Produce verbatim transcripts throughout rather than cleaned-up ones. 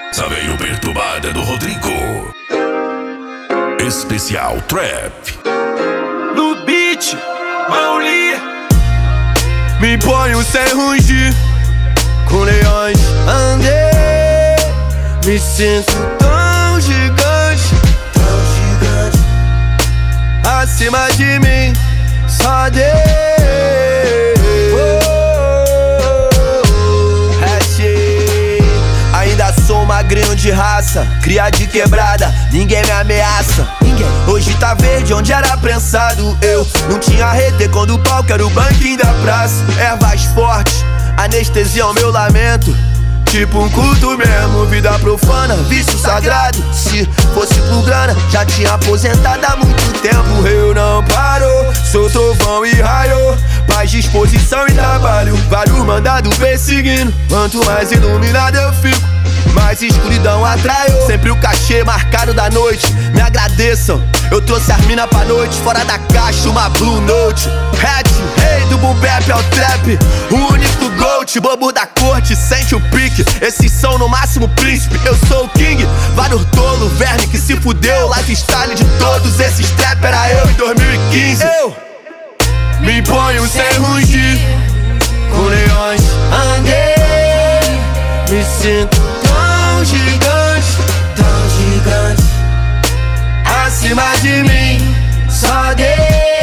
Essa veio perturbada do Rodrigo. Especial Trap. No beat, Mauli. Me ponho sem rugir, com leões andei. Me sinto tão gigante, tão gigante. Acima de mim, só Deus. Ainda sou magrinho de raça, cria de quebrada, ninguém me ameaça. Ninguém. Hoje tá verde onde era prensado. Eu não tinha rede quando o palco era o banquinho da praça. Ervas fortes, anestesia o meu lamento. Tipo um culto mesmo, vida profana, vício sagrado. Se fosse por grana, já tinha aposentado há muito tempo. Eu não parou, sou trovão e raio. Mais disposição e trabalho, vários mandados perseguindo. Quanto mais iluminado eu fico, mais escuridão atraio. Sempre o cachê marcado da noite, me agradeçam. Eu trouxe as mina pra noite, fora da caixa, uma Blue Note. Hatch, rei do boom bap é o trap, o único GOAT. Bobo da corte, sente o pique, esses são no máximo príncipe. Eu sou o king, vários tolo, verme que se fudeu. Lifestyle de todos esses trap era eu em dois mil e quinze. Eu me ponho sem rugir, com leões andei. Me sinto tão gigante, tão gigante. Acima de mim, só Deus.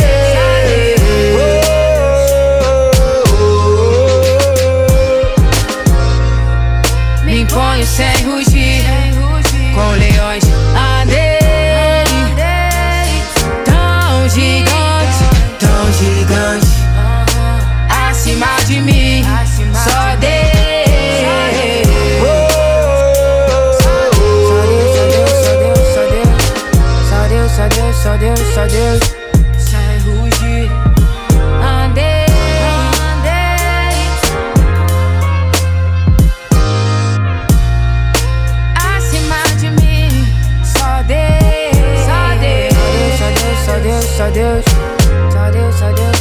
Me ponho sem rugir, com leões andei. Tão gigante, tão gigante. Acima de mim, só Deus. Só Deus, só Deus, sem rugir. Andei, andei. Acima de mim, só Deus. Só Deus, só Deus, só Deus, só Deus, só Deus, só Deus.